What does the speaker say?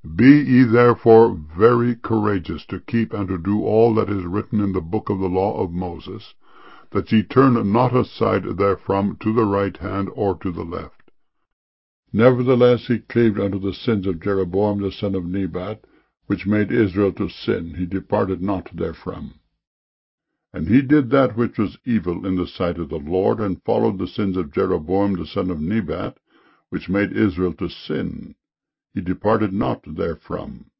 Be ye therefore very courageous to keep and to do all that is written in the book of the law of Moses, that ye turn not aside therefrom to the right hand or to the left. Nevertheless he cleaved unto the sins of Jeroboam the son of Nebat, which made Israel to sin. He departed not therefrom. And he did that which was evil in the sight of the Lord, and followed the sins of Jeroboam the son of Nebat, which made Israel to sin. He departed not therefrom.